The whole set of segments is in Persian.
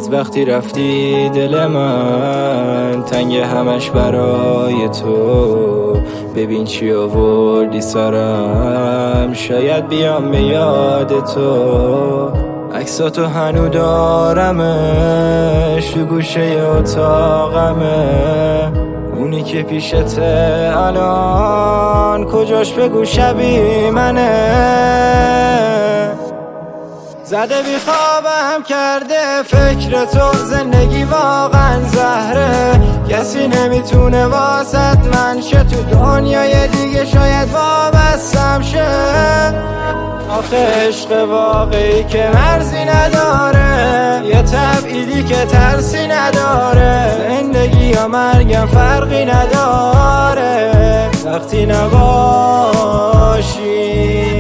وقتی رفتی دل من تنگ همش برای تو. ببین چی آوردی سرم، شاید بیام به یاد تو. عکساتو هنو دارمش تو گوشه اتاقمه، اونی که پیشته الان کجاش بگو شبیه منه. زده بی خوابم کرده فکر تو، زندگی واقعا زهره، کسی نمیتونه واسط من شه، تو دنیای دیگه شاید وابستم شه. آخه عشق واقعی که مرزی نداره، یه تبعیدی که ترسی نداره، زندگی یا مرگم فرقی نداره وقتی نباشی.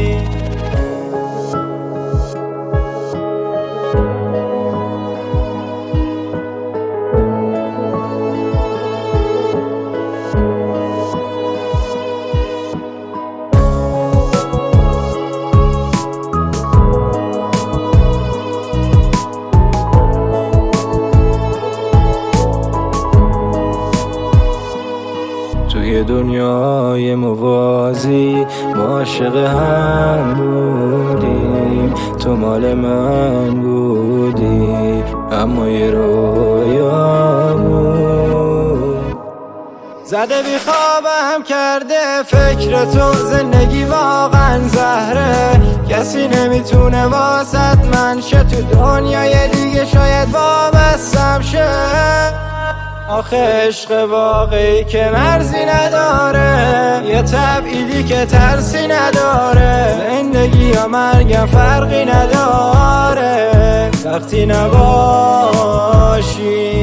توی دنیای موازی ما عاشق هم بودیم، تو مال من بودی اما یه رویا بود. زده بی خوابم کرده فکر تو، زندگی واقعا زهره، کسی نمیتونه واسط من شه، تو دنیای دیگه شاید وابستم شه. آخه عشق واقعی که مرزی نداره، یه تبعیدی که ترسی نداره، زندگی یا مرگم فرقی نداره وقتی نباشی.